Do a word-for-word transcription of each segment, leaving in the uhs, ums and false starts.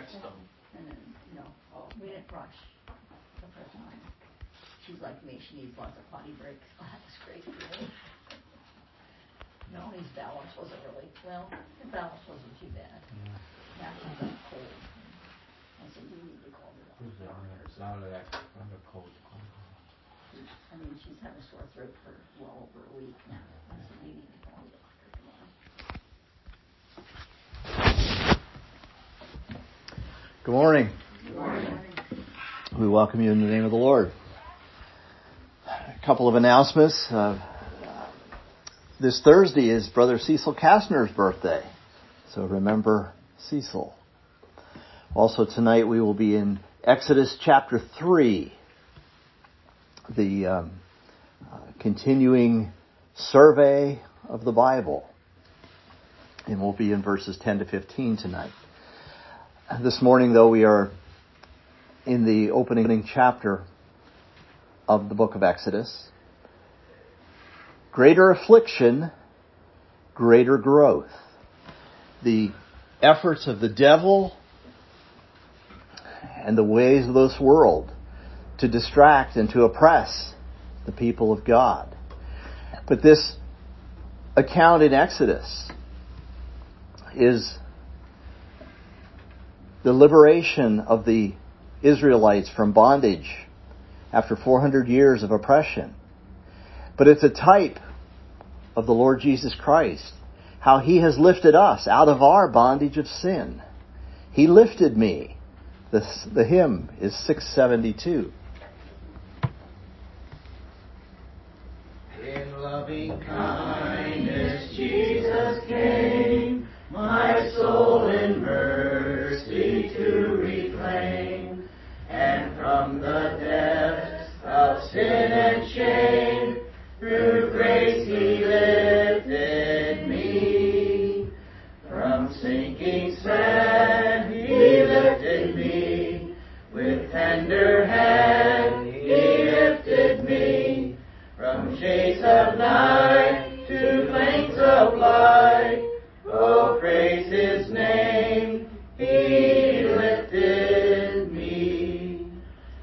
text them. And then, you know, oh, we didn't rush the first time. She's like me, she needs lots of potty breaks. Oh, that was great. Melanie's balance wasn't really, well, her balance wasn't too bad. Yeah. Now she's got cold. I said, you need to call me. Who's that? Out of that, under cold. I mean, she's had a sore throat for well over a week now. I said, you need to call the doctor tomorrow. Good morning. Good morning. We welcome you in the name of the Lord. A couple of announcements. Uh, this Thursday is Brother Cecil Kastner's birthday, so remember Cecil. Also tonight we will be in Exodus chapter three, the um, uh, continuing survey of the Bible, and we'll be in verses ten to fifteen tonight. This morning, though, we are in the opening chapter of the book of Exodus. Greater affliction, greater growth. The efforts of the devil and the ways of this world to distract and to oppress the people of God. But this account in Exodus is the liberation of the Israelites from bondage after four hundred years of oppression. But it's a type of the Lord Jesus Christ, how He has lifted us out of our bondage of sin. He lifted me. The, the hymn is six seventy-two. In loving kindness Jesus came, my soul in mercy to reclaim, and from the depths of sin and shame, through grace He lifted me. From sinking sand He lifted me, with tender hand He lifted me, from shades of night to flames of light. Oh, praise His name, He lifted me.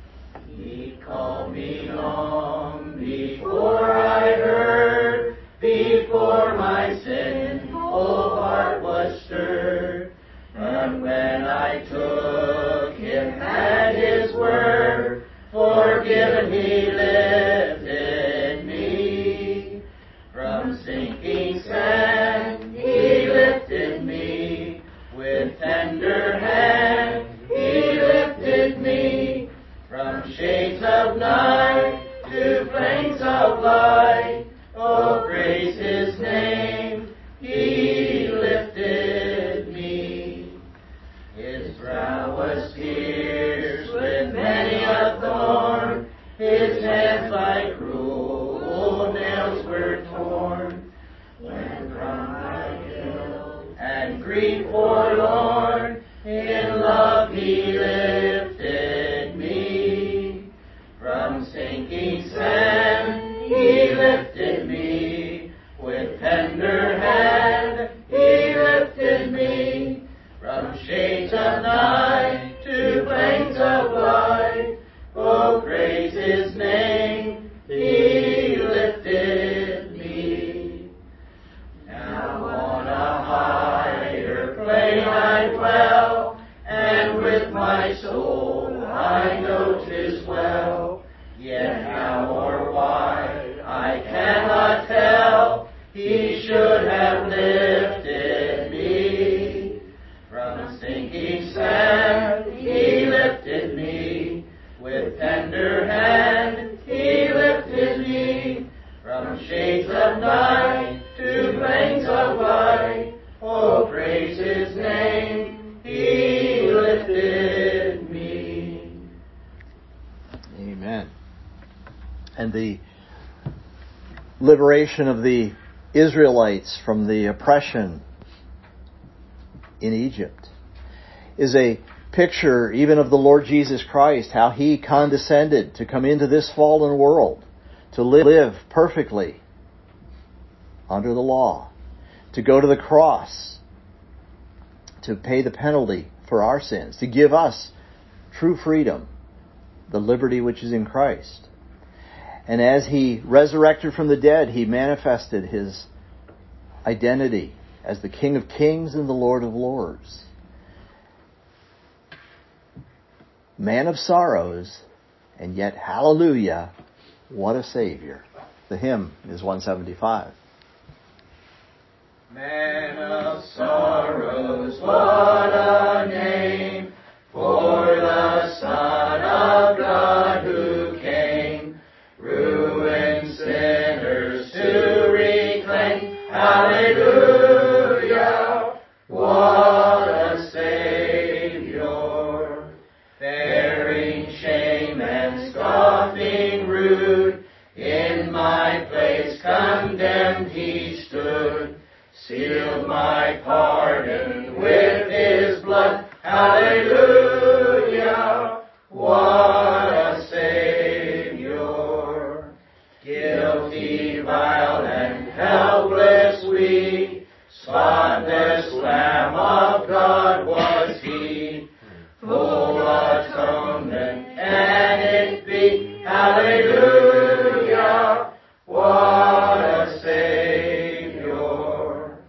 He called me long before I heard, before my sinful heart was stirred. And when I took Him at His word, forgiven He lifted me. From sinking sand He lifted me, with tender hand He lifted me, from shades of night to flames of light. Oh, praise His name, He lifted me. His brow was pierced with many a thorn, His hands by cruel nails were torn. When from my guilt and grief forlorn, in love He lifted me. From sinking sand He lifted me, with tender hand He lifted me, from shades of night to flames of light. Oh, praise His name, He lifted me. Now on a higher plane I dwell, and with my soul I know 'tis well. Yet how or why I cannot tell, He should have lifted me. From sinking sand He lifted me, with tender hand He lifted me, from shades of night to flames of light. Oh, praise His name, He lifted me. Amen. And the liberation of the Israelites from the oppression in Egypt is a picture even of the Lord Jesus Christ, how He condescended to come into this fallen world, to live perfectly under the law, to go to the cross, to pay the penalty for our sins, to give us true freedom, the liberty which is in Christ. And as He resurrected from the dead, He manifested His identity as the King of Kings and the Lord of Lords. Man of sorrows, and yet, hallelujah, what a Savior. The hymn is one seventy-five. Man of sorrows, what a name for the Son of God who came, ruined sinners to reclaim. Hallelujah, what a Savior, bearing shame and scoffing rude, in my place condemned He stood, sealed my pardon with His blood. Hallelujah, what a Savior. Guilty, vile, and helpless we, spotless Lamb of God was He, full atonement can it be. Hallelujah, what a Savior.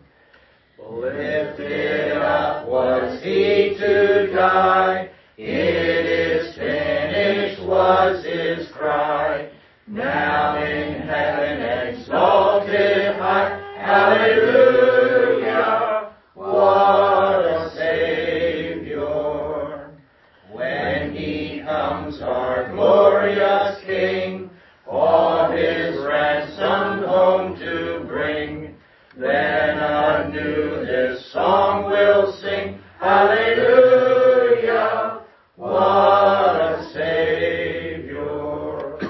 Lifted up was He to die, it is finished was His cry, now in heaven exalted high. Hallelujah, what a Savior. When He comes, our glorious King, all His ransomed home to bring, then anew this song we'll sing. Hallelujah, what a Savior.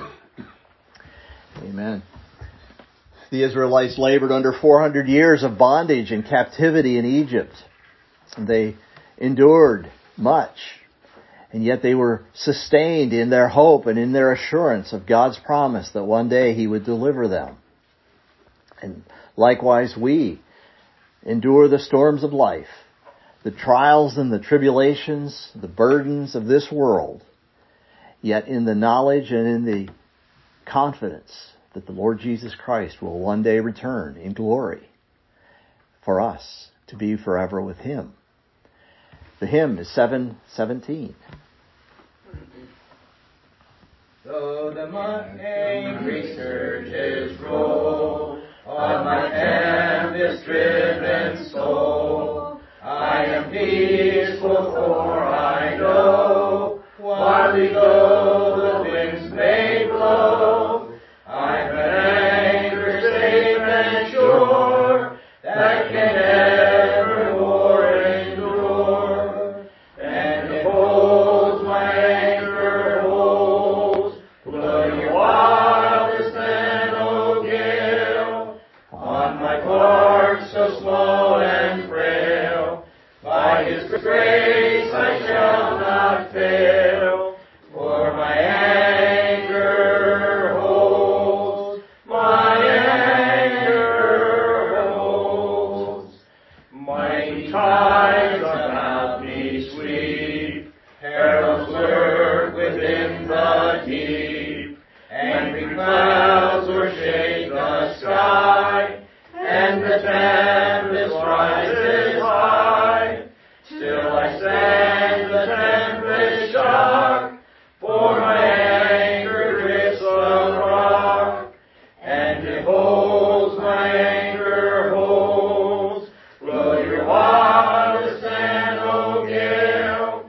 Amen. The Israelites labored under four hundred years of bondage and captivity in Egypt. They endured much, and yet they were sustained in their hope and in their assurance of God's promise that one day He would deliver them. And likewise we endure the storms of life, the trials and the tribulations, the burdens of this world, yet in the knowledge and in the confidence that the Lord Jesus Christ will one day return in glory for us to be forever with Him. The hymn is seven seventeen. Though the angry surges roll on my tempest-driven soul, I am peaceful, for I know, wildly though the winds may blow, I'm an anchor safe and sure, that can evermore endure, and it holds my anchor holds, blow your wildest and O gale, on my bark so small and frail, by His grace I shall not fail, for my anchor holds, my anchor holds. Mighty tides about me sweep, perils lurk within the deep, angry clouds o'ershade the sky, and the tempest rises high. Still I stand the tempest shock, for my anchor grips the rock, and it holds, my anchor holds. Blow your wildest and O gale,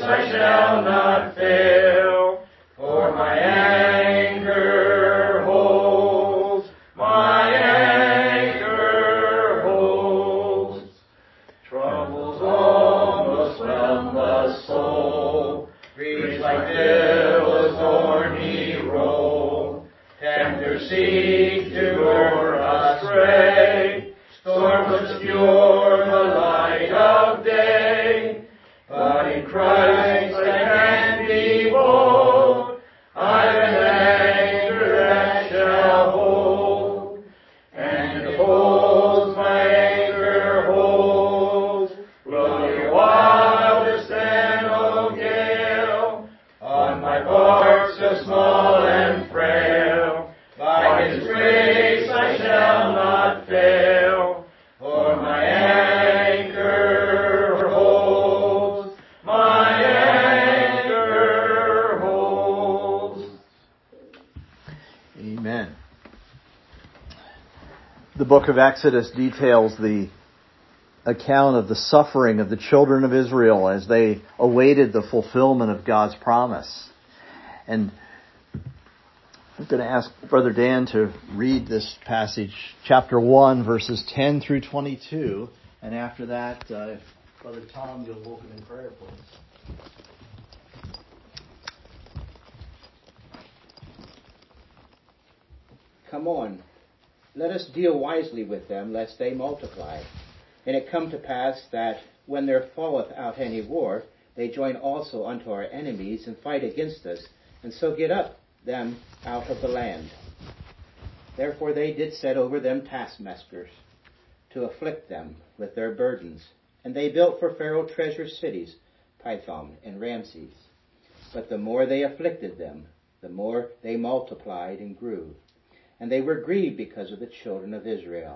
I shall not fail, for my anchor holds, my anchor holds. Troubles almost whelm the soul, reach like billows thorny roll. Tempters seek to lure astray, storms obscure the light of day. But in Christ I can be bold, I've an anchor that shall hold, and it holds, my anchor holds. Blow your wildest and oh gale, on my bark so small and frail, by His grace I shall not fail, for my anchor holds, my anchor holds. Amen. The book of Exodus details the account of the suffering of the children of Israel as they awaited the fulfillment of God's promise. And I'm going to ask Brother Dan to read this passage, chapter one, verses ten through twenty-two. And after that, uh, if Brother Tom, you'll open in prayer, please. Come on, let us deal wisely with them, lest they multiply. And it come to pass that, when there falleth out any war, they join also unto our enemies, and fight against us, and so get up them out of the land. Therefore they did set over them taskmasters, to afflict them with their burdens. And they built for Pharaoh treasure cities, Pithom and Ramses. But the more they afflicted them, the more they multiplied and grew. And they were grieved because of the children of Israel.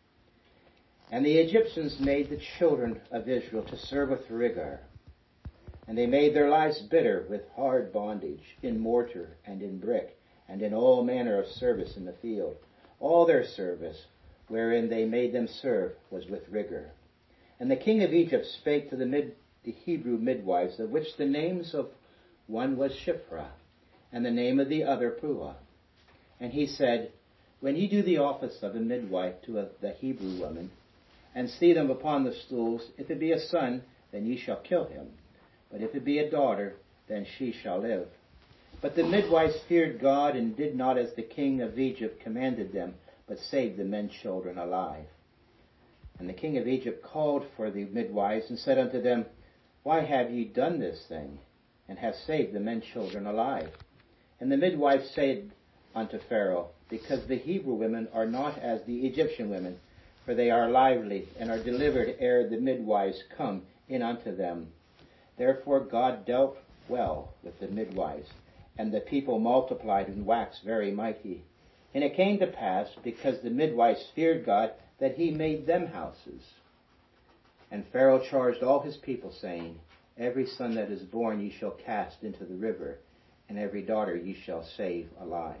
And the Egyptians made the children of Israel to serve with rigor. And they made their lives bitter with hard bondage, in mortar and in brick, and in all manner of service in the field. All their service, wherein they made them serve, was with rigor. And the king of Egypt spake to the, mid, the Hebrew midwives, of which the names of one was Shiphrah, and the name of the other Puah. And he said, When ye do the office of a midwife to a, the Hebrew woman, and see them upon the stools, if it be a son, then ye shall kill him. But if it be a daughter, then she shall live. But the midwives feared God, and did not as the king of Egypt commanded them, but saved the men children alive. And the king of Egypt called for the midwives, and said unto them, Why have ye done this thing, and have saved the men children alive? And the midwives said unto Pharaoh, Because the Hebrew women are not as the Egyptian women, for they are lively, and are delivered ere the midwives come in unto them. Therefore God dealt well with the midwives, and the people multiplied and waxed very mighty. And it came to pass, because the midwives feared God, that he made them houses. And Pharaoh charged all his people, saying, Every son that is born ye shall cast into the river, and every daughter ye shall save alive.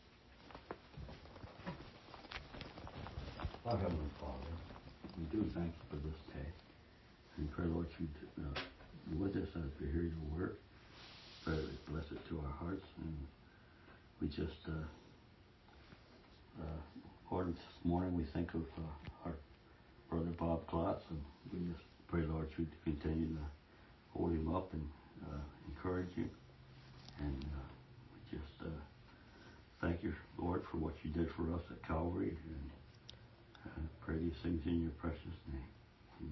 Our Heavenly Father, we do thank you for this day. And pray, Lord, you uh, be with us as we hear your word. Pray that you bless it to our hearts. And we just, uh, uh, Lord, this morning we think of uh, our brother Bob Klotz, and we just pray, Lord, you continue to hold him up and uh, encourage him. And uh, we just uh, thank you, Lord, for what you did for us at Calvary. And I pray these things in your precious name.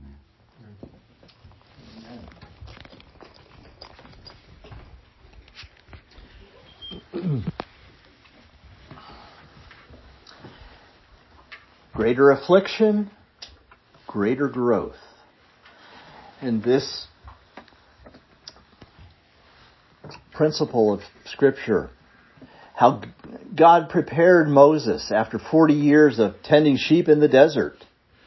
Amen. Greater affliction, greater growth. And this principle of Scripture, how God prepared Moses after forty years of tending sheep in the desert.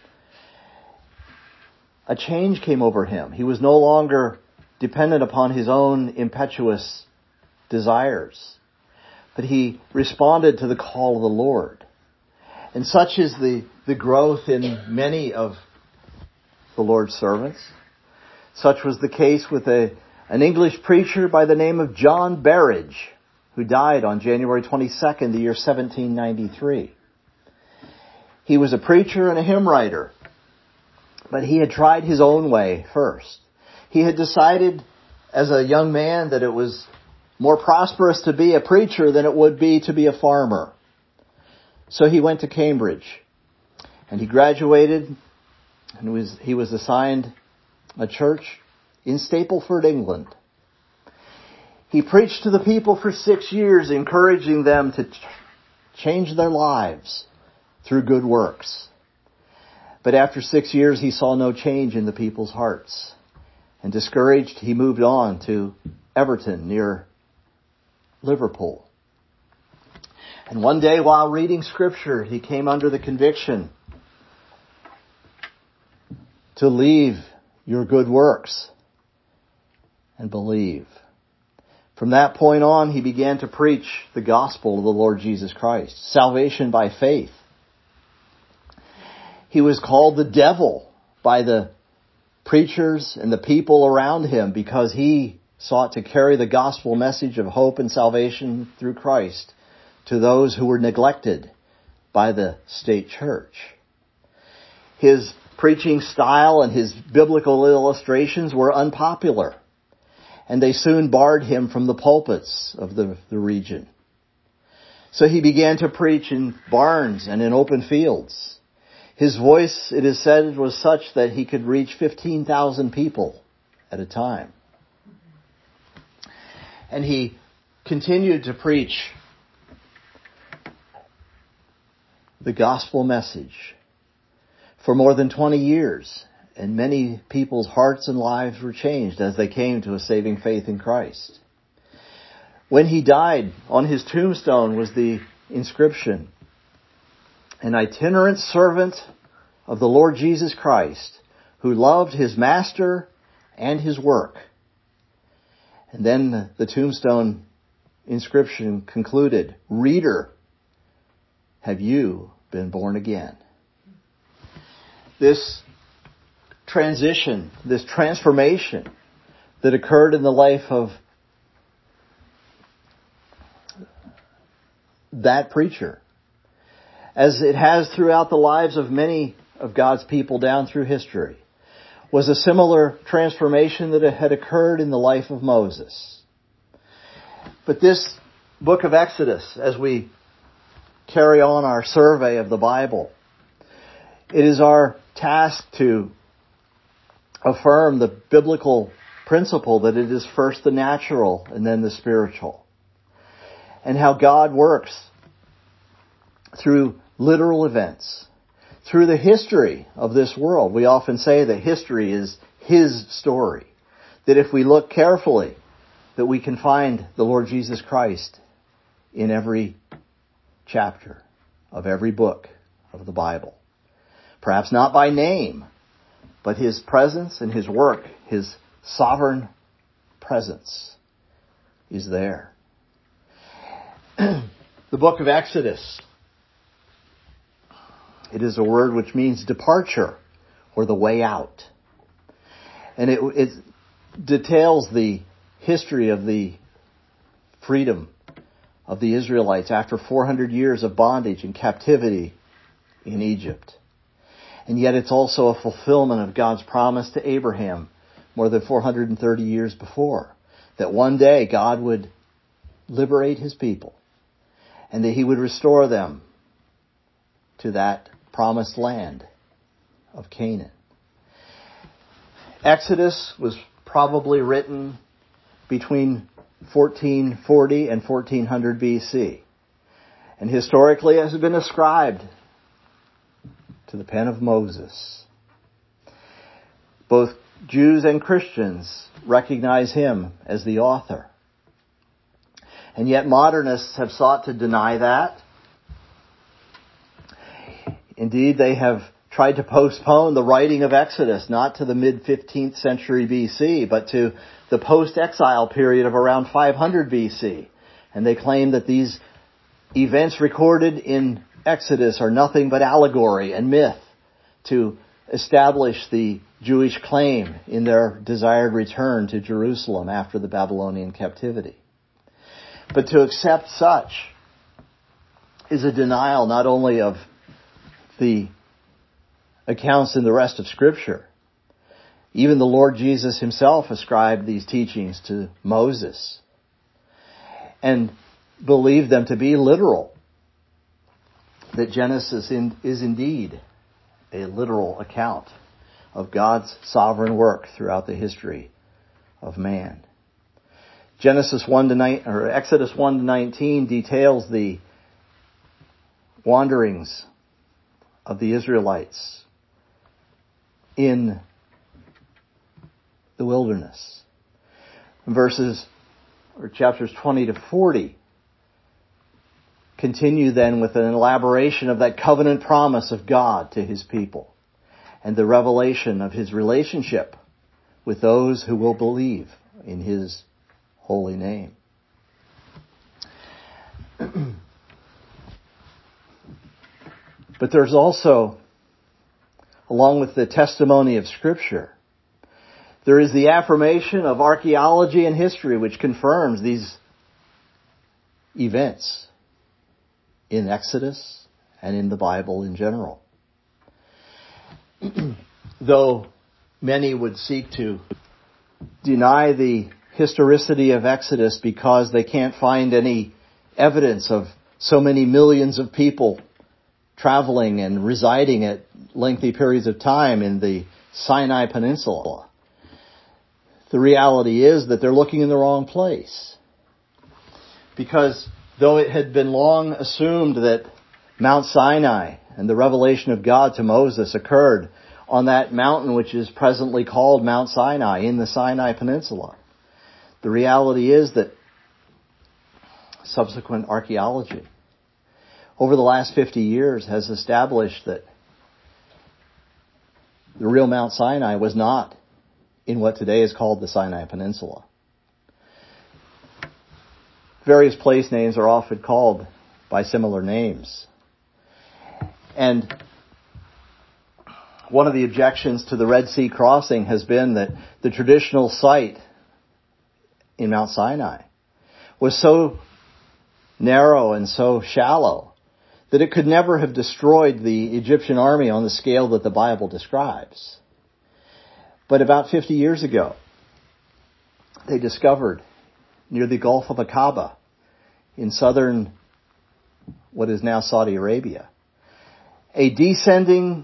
A change came over him. He was no longer dependent upon his own impetuous desires, but he responded to the call of the Lord. And such is the, the growth in many of the Lord's servants. Such was the case with a, an English preacher by the name of John Berridge, who died on January twenty-second, the year seventeen ninety-three. He was a preacher and a hymn writer, but he had tried his own way first. He had decided as a young man that it was more prosperous to be a preacher than it would be to be a farmer. So he went to Cambridge, and he graduated, and was, he was assigned a church in Stapleford, England. He preached to the people for six years, encouraging them to ch- change their lives through good works. But after six years, he saw no change in the people's hearts. And discouraged, he moved on to Everton near Liverpool. And one day while reading Scripture, he came under the conviction to leave your good works and believe. From that point on, he began to preach the gospel of the Lord Jesus Christ, salvation by faith. He was called the devil by the preachers and the people around him because he sought to carry the gospel message of hope and salvation through Christ to those who were neglected by the state church. His preaching style and his biblical illustrations were unpopular, and they soon barred him from the pulpits of the, the region. So he began to preach in barns and in open fields. His voice, it is said, was such that he could reach fifteen thousand people at a time. And he continued to preach the gospel message for more than twenty years. And many people's hearts and lives were changed as they came to a saving faith in Christ. When he died, on his tombstone was the inscription, "An itinerant servant of the Lord Jesus Christ, who loved his master and his work." And then the tombstone inscription concluded, "Reader, have you been born again?" This transition, this transformation that occurred in the life of that preacher, as it has throughout the lives of many of God's people down through history, was a similar transformation that had occurred in the life of Moses. But this book of Exodus, as we carry on our survey of the Bible, it is our task to affirm the biblical principle that it is first the natural and then the spiritual, and how God works through literal events, through the history of this world. We often say that history is His story, that if we look carefully, that we can find the Lord Jesus Christ in every chapter of every book of the Bible. Perhaps not by name, but His presence and His work, His sovereign presence is there. The book of Exodus, it is a word which means departure or the way out. And it, it details the history of the freedom of the Israelites after four hundred years of bondage and captivity in Egypt. And yet it's also a fulfillment of God's promise to Abraham more than four hundred thirty years before, that one day God would liberate His people and that He would restore them to that promised land of Canaan. Exodus was probably written between fourteen forty and fourteen hundred B C, and historically has been ascribed to the pen of Moses. Both Jews and Christians recognize him as the author. And yet modernists have sought to deny that. Indeed, they have tried to postpone the writing of Exodus not to the mid-fifteenth century B C, but to the post-exile period of around five hundred B C. And they claim that these events recorded in Exodus are nothing but allegory and myth to establish the Jewish claim in their desired return to Jerusalem after the Babylonian captivity. But to accept such is a denial not only of the accounts in the rest of Scripture. Even the Lord Jesus himself ascribed these teachings to Moses and believed them to be literal. That Genesis in, is indeed a literal account of God's sovereign work throughout the history of man. Genesis one to nine, or Exodus one to nineteen details the wanderings of the Israelites in the wilderness. Verses or chapters twenty to forty continue then with an elaboration of that covenant promise of God to his people and the revelation of his relationship with those who will believe in his holy name. But there's also, along with the testimony of Scripture, there is the affirmation of archaeology and history which confirms these events in Exodus and in the Bible in general. Though many would seek to deny the historicity of Exodus because they can't find any evidence of so many millions of people traveling and residing at lengthy periods of time in the Sinai Peninsula. The reality is that they're looking in the wrong place. Because though it had been long assumed that Mount Sinai and the revelation of God to Moses occurred on that mountain which is presently called Mount Sinai in the Sinai Peninsula, the reality is that subsequent archaeology over the last fifty years has established that the real Mount Sinai was not in what today is called the Sinai Peninsula. Various place names are often called by similar names. And one of the objections to the Red Sea crossing has been that the traditional site in Mount Sinai was so narrow and so shallow that it could never have destroyed the Egyptian army on the scale that the Bible describes. But about fifty years ago, they discovered near the Gulf of Aqaba in southern, what is now Saudi Arabia, a descending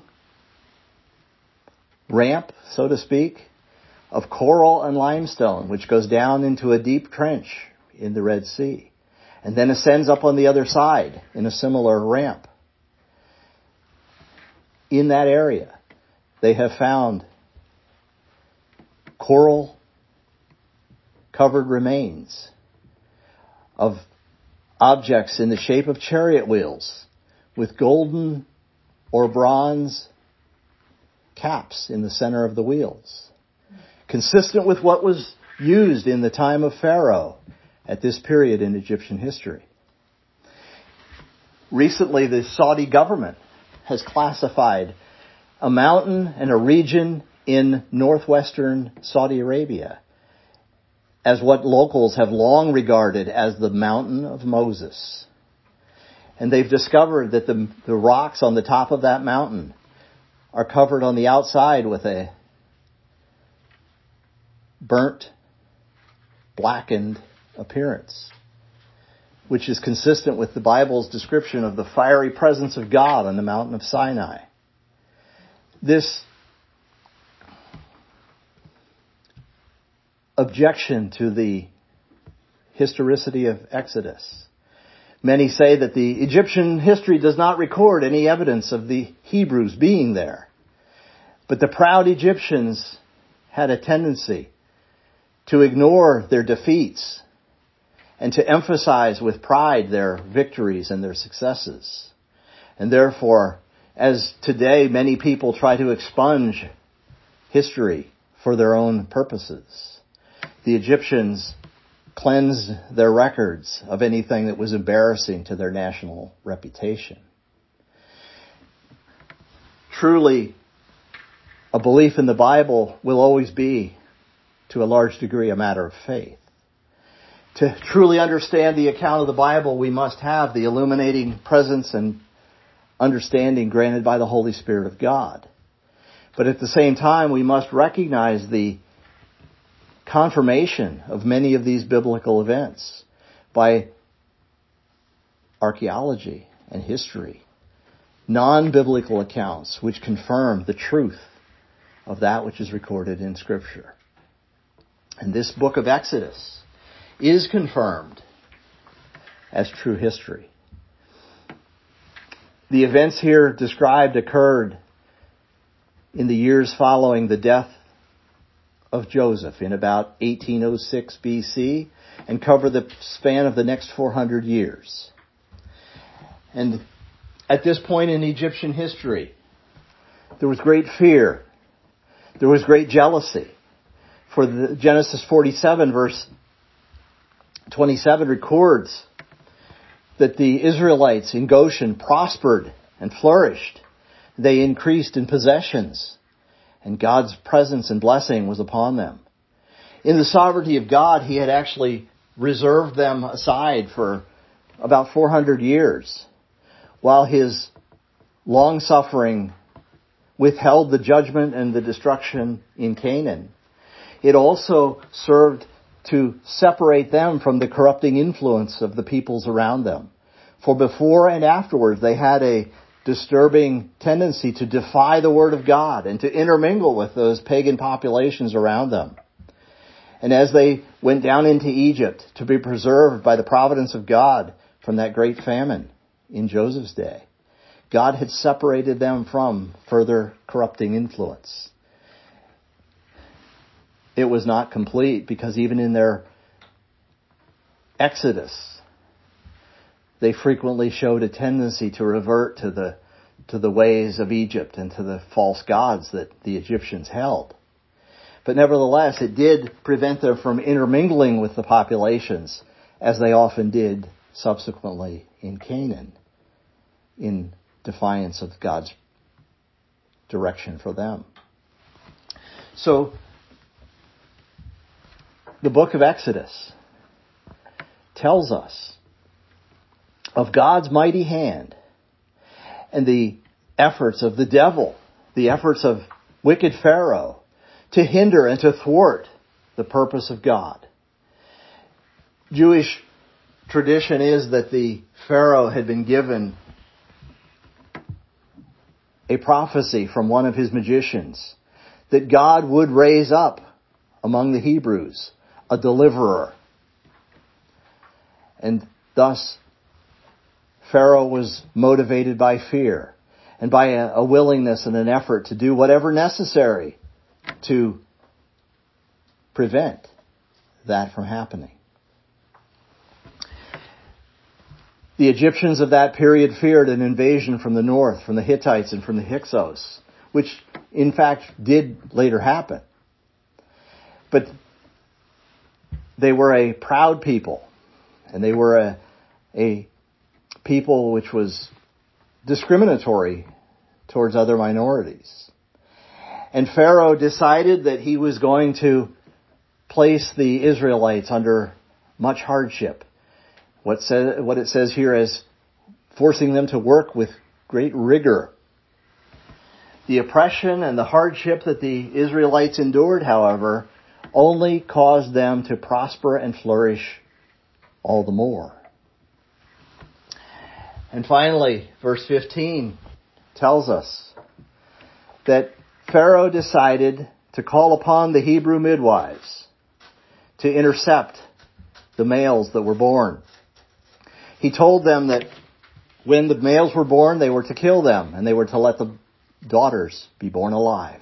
ramp, so to speak, of coral and limestone, which goes down into a deep trench in the Red Sea, and then ascends up on the other side in a similar ramp. In that area, they have found coral-covered remains of objects in the shape of chariot wheels with golden or bronze caps in the center of the wheels, consistent with what was used in the time of Pharaoh at this period in Egyptian history. Recently, the Saudi government has classified a mountain and a region in northwestern Saudi Arabia as what locals have long regarded as the Mountain of Moses. And they've discovered that the, the rocks on the top of that mountain are covered on the outside with a burnt, blackened appearance, which is consistent with the Bible's description of the fiery presence of God on the mountain of Sinai. This objection to the historicity of Exodus. Many say that the Egyptian history does not record any evidence of the Hebrews being there. But the proud Egyptians had a tendency to ignore their defeats and to emphasize with pride their victories and their successes. And therefore, as today many people try to expunge history for their own purposes, the Egyptians cleansed their records of anything that was embarrassing to their national reputation. Truly, a belief in the Bible will always be, to a large degree, a matter of faith. To truly understand the account of the Bible, we must have the illuminating presence and understanding granted by the Holy Spirit of God. But at the same time, we must recognize the confirmation of many of these biblical events by archaeology and history, non-biblical accounts which confirm the truth of that which is recorded in Scripture. And this book of Exodus is confirmed as true history. The events here described occurred in the years following the death of Joseph in about eighteen oh six B C and cover the span of the next four hundred years. And at this point in Egyptian history, there was great fear. There was great jealousy. For the Genesis forty-seven verse twenty-seven records that the Israelites in Goshen prospered and flourished. They increased in possessions, and God's presence and blessing was upon them. In the sovereignty of God, He had actually reserved them aside for about four hundred years, while His long-suffering withheld the judgment and the destruction in Canaan. It also served to separate them from the corrupting influence of the peoples around them. For before and afterwards, they had a disturbing tendency to defy the Word of God and to intermingle with those pagan populations around them. And as they went down into Egypt to be preserved by the providence of God from that great famine in Joseph's day, God had separated them from further corrupting influence. It was not complete, because even in their exodus, they frequently showed a tendency to revert to the to the ways of Egypt and to the false gods that the Egyptians held. But nevertheless, it did prevent them from intermingling with the populations, as they often did subsequently in Canaan, in defiance of God's direction for them. So, the book of Exodus tells us of God's mighty hand and the efforts of the devil, the efforts of wicked Pharaoh to hinder and to thwart the purpose of God. Jewish tradition is that the Pharaoh had been given a prophecy from one of his magicians that God would raise up among the Hebrews a deliverer. And thus, Pharaoh was motivated by fear and by a, a willingness and an effort to do whatever necessary to prevent that from happening. The Egyptians of that period feared an invasion from the north, from the Hittites and from the Hyksos, which in fact did later happen. But they were a proud people, and they were a, a people which was discriminatory towards other minorities. And Pharaoh decided that he was going to place the Israelites under much hardship. What, say, what it says here is forcing them to work with great rigor. The oppression and the hardship that the Israelites endured, however, only caused them to prosper and flourish all the more. And finally, verse fifteen tells us that Pharaoh decided to call upon the Hebrew midwives to intercept the males that were born. He told them that when the males were born, they were to kill them, and they were to let the daughters be born alive.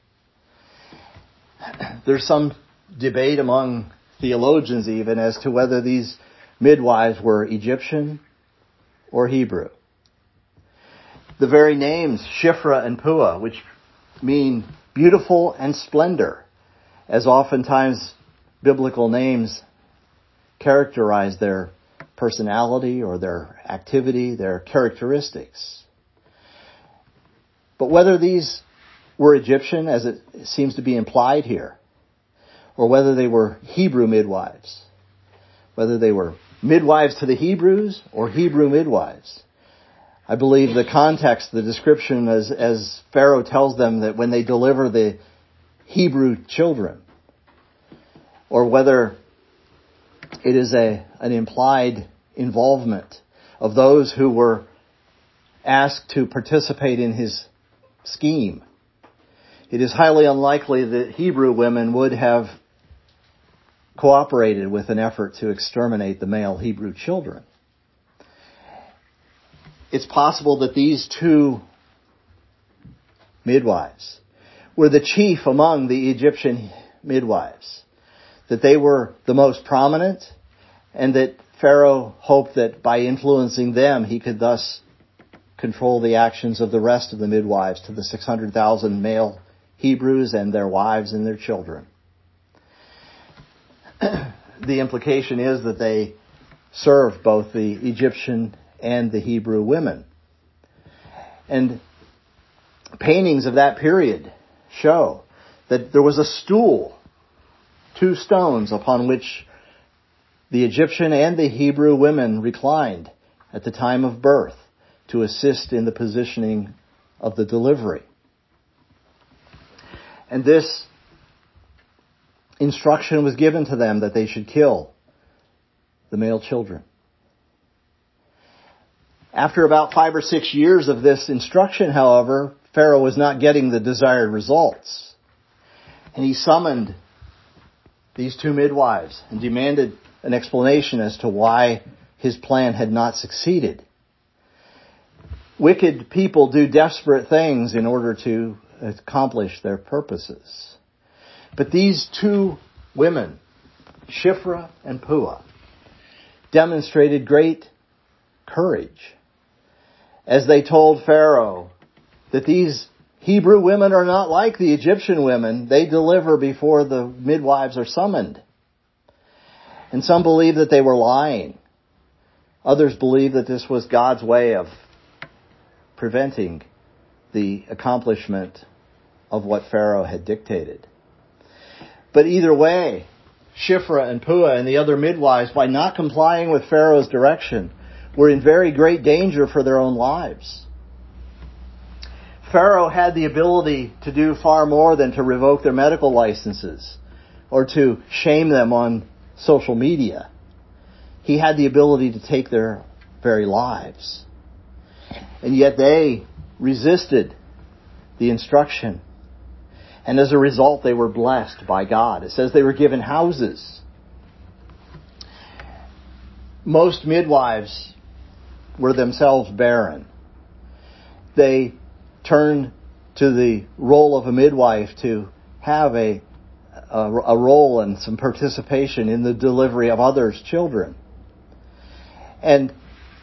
There's some debate among theologians even as to whether these midwives were Egyptian or Hebrew. The very names Shiphrah and Puah, which mean beautiful and splendor, as oftentimes biblical names characterize their personality or their activity, their characteristics. But whether these were Egyptian, as it seems to be implied here, or whether they were Hebrew midwives, whether they were midwives to the Hebrews or Hebrew midwives. I believe the context, the description as, as Pharaoh tells them that when they deliver the Hebrew children, or whether it is a an implied involvement of those who were asked to participate in his scheme. It is highly unlikely that Hebrew women would have cooperated with an effort to exterminate the male Hebrew children. It's possible that these two midwives were the chief among the Egyptian midwives, that they were the most prominent, and that Pharaoh hoped that by influencing them he could thus control the actions of the rest of the midwives to the six hundred thousand male Hebrews and their wives and their children. The implication is that they served both the Egyptian and the Hebrew women. And paintings of that period show that there was a stool, two stones upon which the Egyptian and the Hebrew women reclined at the time of birth to assist in the positioning of the delivery. And this instruction was given to them that they should kill the male children. After about five or six years of this instruction, however, Pharaoh was not getting the desired results. And he summoned these two midwives and demanded an explanation as to why his plan had not succeeded. Wicked people do desperate things in order to accomplish their purposes. But these two women, Shiphrah and Puah, demonstrated great courage as they told Pharaoh that these Hebrew women are not like the Egyptian women. They deliver before the midwives are summoned. And some believe that they were lying. Others believe that this was God's way of preventing the accomplishment of what Pharaoh had dictated. But either way, Shiphrah and Puah and the other midwives, by not complying with Pharaoh's direction, were in very great danger for their own lives. Pharaoh had the ability to do far more than to revoke their medical licenses or to shame them on social media. He had the ability to take their very lives. And yet they resisted the instruction. And as a result, they were blessed by God. It says they were given houses. Most midwives were themselves barren. They turned to the role of a midwife to have a, a, a role and some participation in the delivery of others' children. And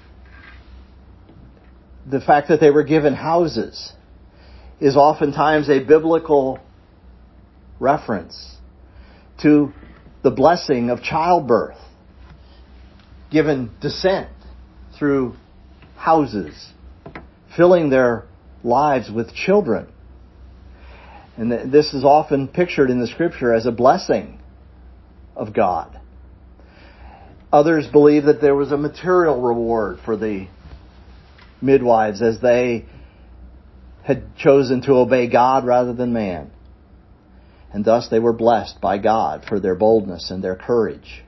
the fact that they were given houses is oftentimes a biblical reference to the blessing of childbirth, given descent through houses, filling their lives with children. And this is often pictured in the Scripture as a blessing of God. Others believe that there was a material reward for the midwives as they had chosen to obey God rather than man. And thus they were blessed by God for their boldness and their courage.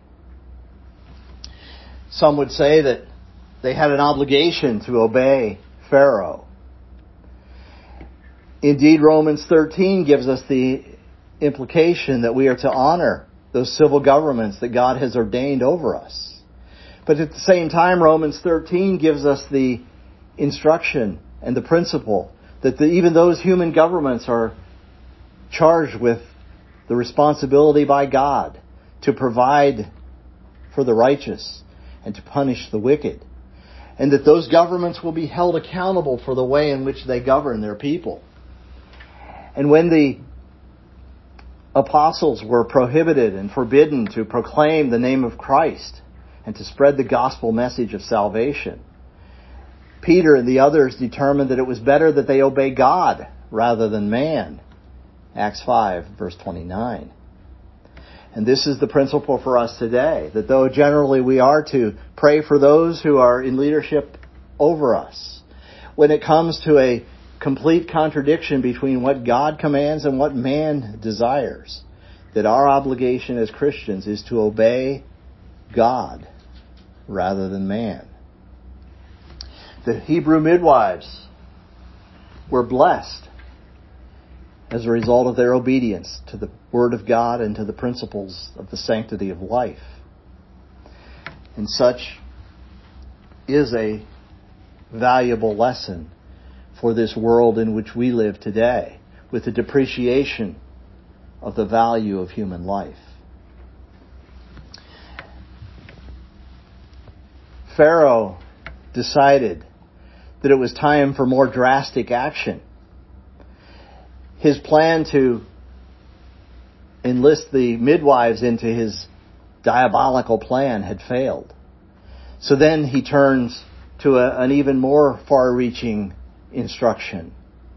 Some would say that they had an obligation to obey Pharaoh. Indeed, Romans thirteen gives us the implication that we are to honor those civil governments that God has ordained over us. But at the same time, Romans thirteen gives us the instruction and the principle that the, even those human governments are charged with the responsibility by God to provide for the righteous and to punish the wicked. And that those governments will be held accountable for the way in which they govern their people. And when the apostles were prohibited and forbidden to proclaim the name of Christ and to spread the gospel message of salvation, Peter and the others determined that it was better that they obey God rather than man. Acts five, verse twenty-nine. And this is the principle for us today, that though generally we are to pray for those who are in leadership over us, when it comes to a complete contradiction between what God commands and what man desires, that our obligation as Christians is to obey God rather than man. The Hebrew midwives were blessed as a result of their obedience to the Word of God and to the principles of the sanctity of life. And such is a valuable lesson for this world in which we live today, with the depreciation of the value of human life. Pharaoh decided that it was time for more drastic action. His plan to enlist the midwives into his diabolical plan had failed. So then he turns to a, an even more far-reaching instruction,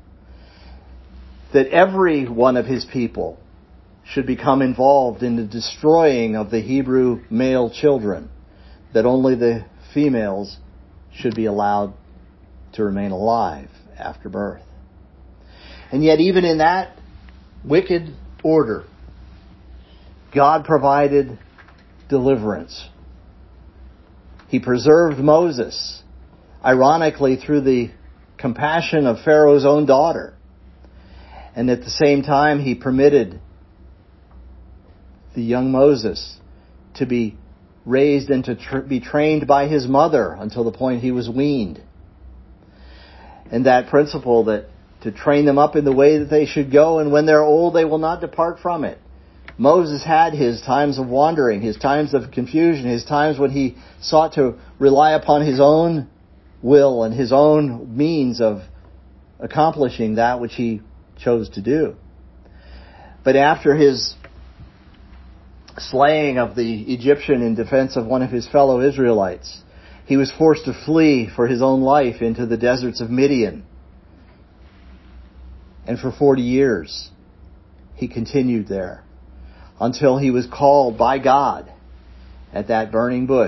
that every one of his people should become involved in the destroying of the Hebrew male children, that only the females should be allowed to remain alive after birth. And yet even in that wicked order, God provided deliverance. He preserved Moses, ironically through the compassion of Pharaoh's own daughter. And at the same time, he permitted the young Moses to be raised and to tr- be trained by his mother until the point he was weaned. And that principle that to train them up in the way that they should go, and when they're old, they will not depart from it. Moses had his times of wandering, his times of confusion, his times when he sought to rely upon his own will and his own means of accomplishing that which he chose to do. But after his slaying of the Egyptian in defense of one of his fellow Israelites, he was forced to flee for his own life into the deserts of Midian. And for forty years, he continued there until he was called by God at that burning bush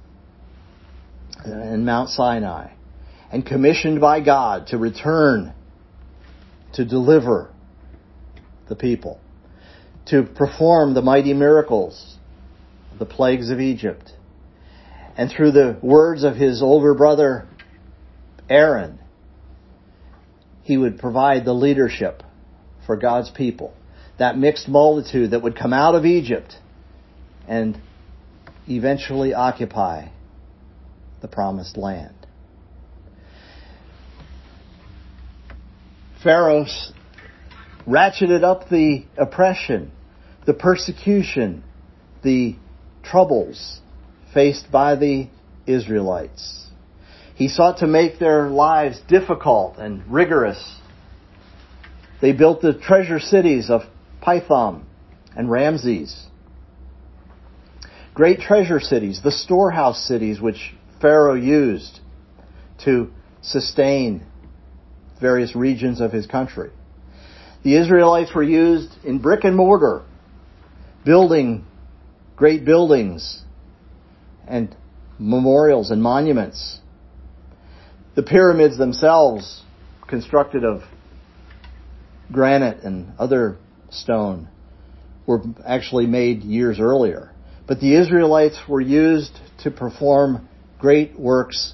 in Mount Sinai and commissioned by God to return to deliver the people, to perform the mighty miracles, the plagues of Egypt. And through the words of his older brother Aaron, he would provide the leadership for God's people, that mixed multitude that would come out of Egypt and eventually occupy the promised land. Pharaoh ratcheted up the oppression, the persecution, the troubles faced by the Israelites. He sought to make their lives difficult and rigorous. They built the treasure cities of Pithom and Ramses. Great treasure cities, the storehouse cities which Pharaoh used to sustain various regions of his country. The Israelites were used in brick and mortar, building great buildings and memorials and monuments. The pyramids themselves, constructed of granite and other stone, were actually made years earlier. But the Israelites were used to perform great works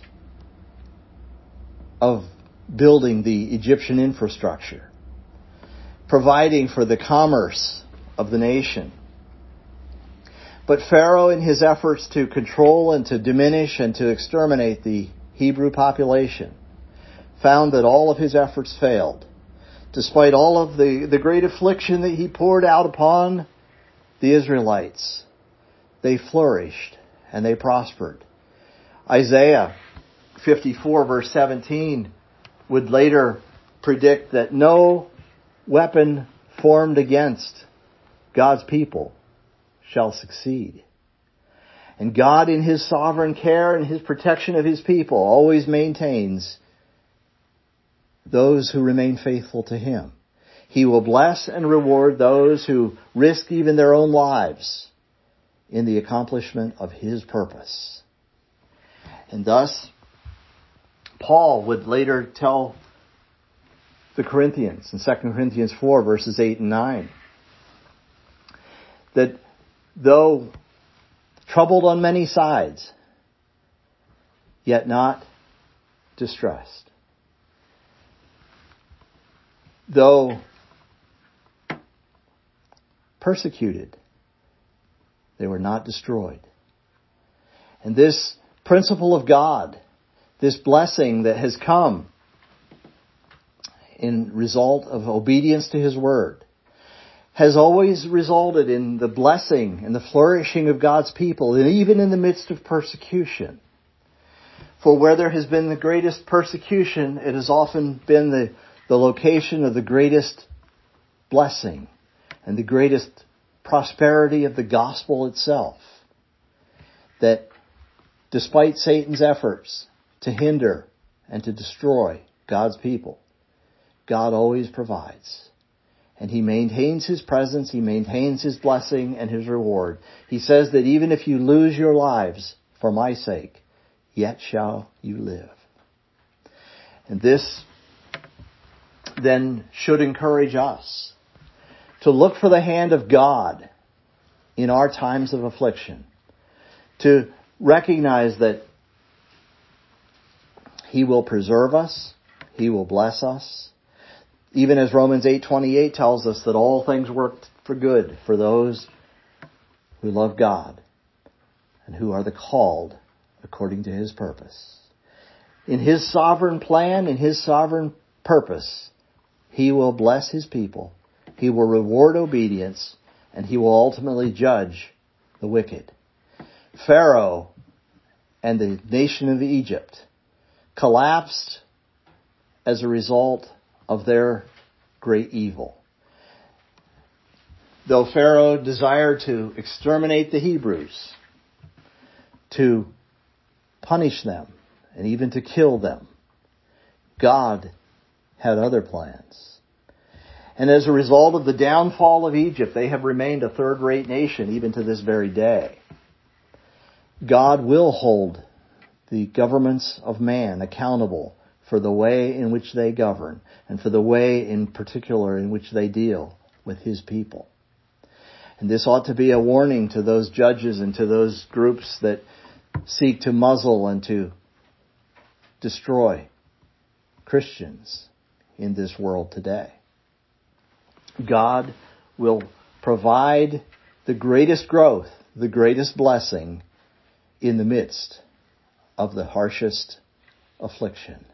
of building the Egyptian infrastructure, providing for the commerce of the nation. But Pharaoh, in his efforts to control and to diminish and to exterminate the Hebrew population, found that all of his efforts failed. Despite all of the, the great affliction that he poured out upon the Israelites, they flourished and they prospered. Isaiah fifty-four verse seventeen would later predict that no weapon formed against God's people shall succeed. And God, in His sovereign care and His protection of His people, always maintains those who remain faithful to Him. He will bless and reward those who risk even their own lives in the accomplishment of His purpose. And thus, Paul would later tell the Corinthians in Second Corinthians four, verses eight and nine, that though troubled on many sides, yet not distressed. Though persecuted, they were not destroyed. And this principle of God, this blessing that has come in result of obedience to His Word, has always resulted in the blessing and the flourishing of God's people, and even in the midst of persecution. For where there has been the greatest persecution, it has often been the, the location of the greatest blessing and the greatest prosperity of the gospel itself. That despite Satan's efforts to hinder and to destroy God's people, God always provides. And He maintains His presence, He maintains His blessing and His reward. He says that even if you lose your lives for my sake, yet shall you live. And this then should encourage us to look for the hand of God in our times of affliction, to recognize that He will preserve us, He will bless us, even as Romans eight twenty-eight tells us that all things work for good for those who love God and who are the called according to His purpose. In His sovereign plan, in His sovereign purpose, He will bless His people, He will reward obedience, and He will ultimately judge the wicked. Pharaoh and the nation of Egypt collapsed as a result of their great evil. Though Pharaoh desired to exterminate the Hebrews, to punish them, and even to kill them, God had other plans. And as a result of the downfall of Egypt, they have remained a third-rate nation even to this very day. God will hold the governments of man accountable for the way in which they govern, and for the way in particular in which they deal with His people. And this ought to be a warning to those judges and to those groups that seek to muzzle and to destroy Christians in this world today. God will provide the greatest growth, the greatest blessing in the midst of the harshest affliction.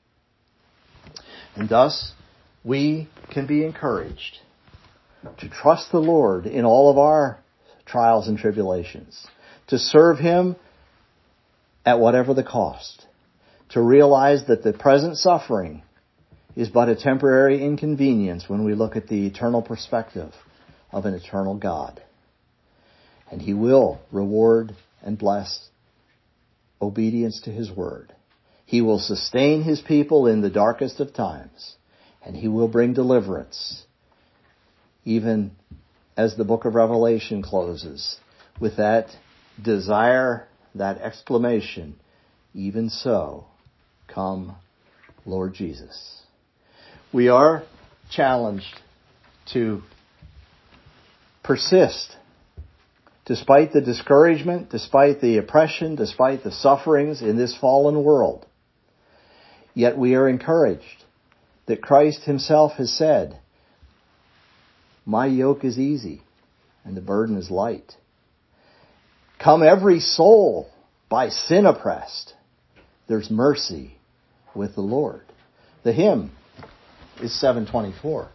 And thus, we can be encouraged to trust the Lord in all of our trials and tribulations, to serve Him at whatever the cost, to realize that the present suffering is but a temporary inconvenience when we look at the eternal perspective of an eternal God. And He will reward and bless obedience to His Word. He will sustain His people in the darkest of times, and He will bring deliverance, even as the book of Revelation closes with that desire, that exclamation, "Even so, come, Lord Jesus." We are challenged to persist despite the discouragement, despite the oppression, despite the sufferings in this fallen world. Yet we are encouraged that Christ Himself has said, "My yoke is easy and the burden is light." Come every soul by sin oppressed, there's mercy with the Lord. The hymn is seven twenty-four.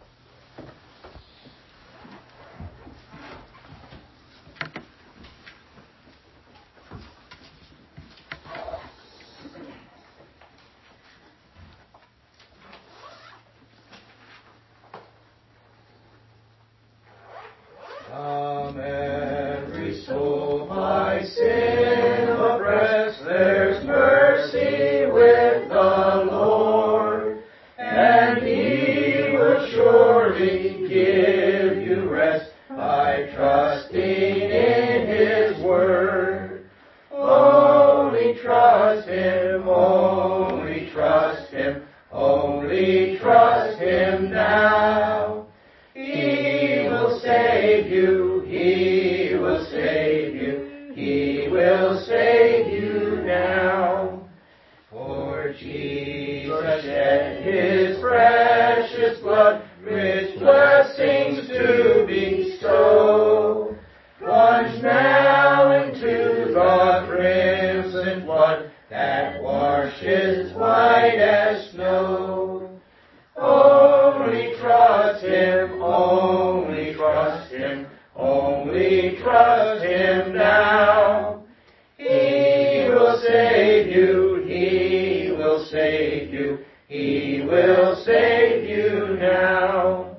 Come every soul by sin oppressed, there's mercy with the Lord. And will save you now. For Jesus shed his precious blood, rich blessings to bestow. Plunge now into the crimson flood that washes white as snow. Only trust him, only trust him, only trust him now. He will save you, he will save you, he will save you now.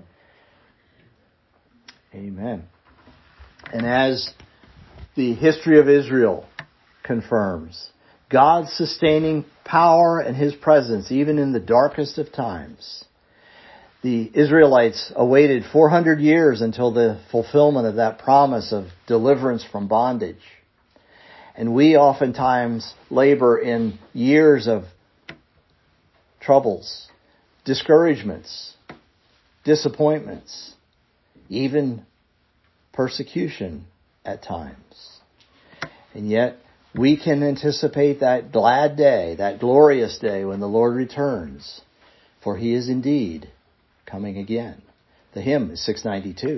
Amen. And as the history of Israel confirms, God's sustaining power and his presence even in the darkest of times. The Israelites awaited four hundred years until the fulfillment of that promise of deliverance from bondage. And we oftentimes labor in years of troubles, discouragements, disappointments, even persecution at times. And yet, we can anticipate that glad day, that glorious day when the Lord returns, for he is indeed coming again. The hymn is six ninety-two.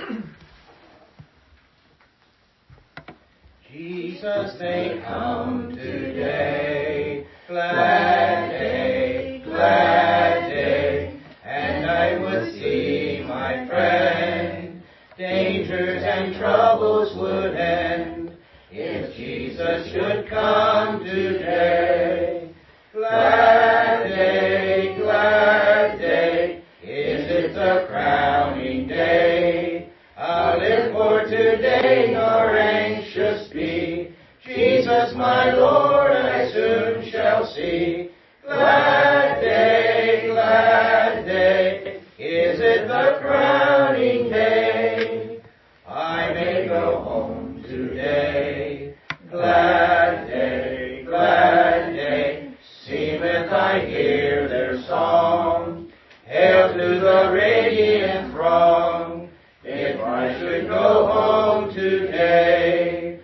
Jesus may come today, glad day, glad day, and I would see my friend. Dangers and troubles would end if Jesus should come today. Glad day, glad day, is it the crowning day? I'll live for today nor anxious be. Jesus my Lord I soon shall see. Glad day, glad day, is it the crowning day? I may go home today. Glad day, glad day, seemeth I hear their song. Hail to the radiant throng, if I should go home today.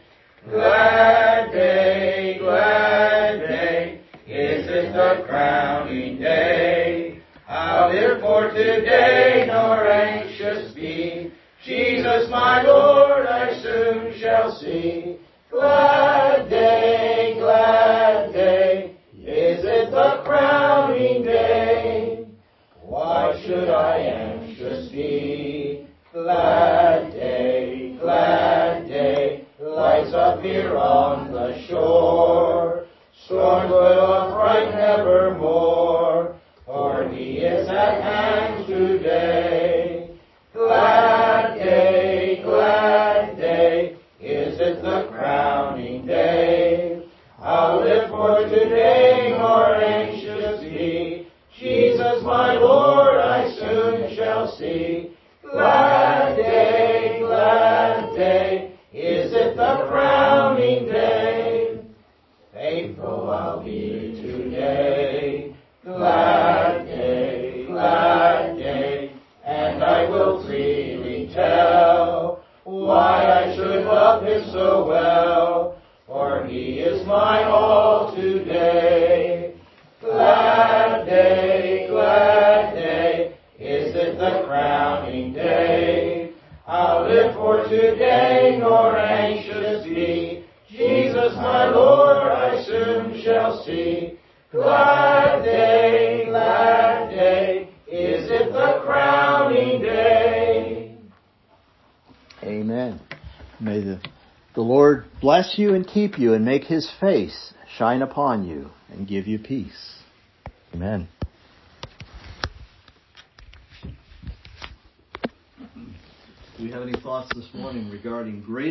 Glad day, glad day, is it the crowning day? I'll live for today nor anxious be. Jesus my Lord I soon shall see. Glad day, glad day, is it the crowning day? Why should I anxious be? Glad day, glad day, lights up here on the shore. Storms will affright nevermore, for he is at hand today. Glad day, glad day, is it the crowning day? I'll live for today nor anxious be. Jesus my Lord I soon shall see. Glad day, glad day, is it the crowning day? Faithful I'll be today. Glad day, glad day, and I will freely tell why I should love him so well, for he is my all today. Glad day, glad day, is it the crowning day? I'll live for today nor anxious be. Jesus my Lord I soon shall see. Glad day, glad day, is it the crowning day? Amen. May the, the Lord bless you and keep you and make his face shine upon you and give you peace. Amen. Do you have any thoughts this morning regarding grace?